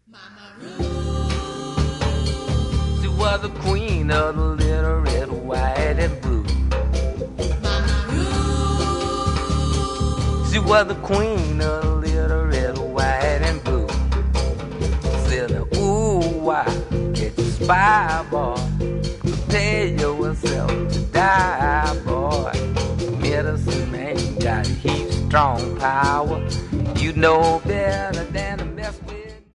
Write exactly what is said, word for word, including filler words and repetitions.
Mama Ruth. She was the queen of the little red, white, and blue. Mama Ruth. She was the queen of the little red, white, and blue. Said, ooh, why can't you spy, boy? Prepare yourself to die, boy. Medicine man got heat, strong power. You know better than a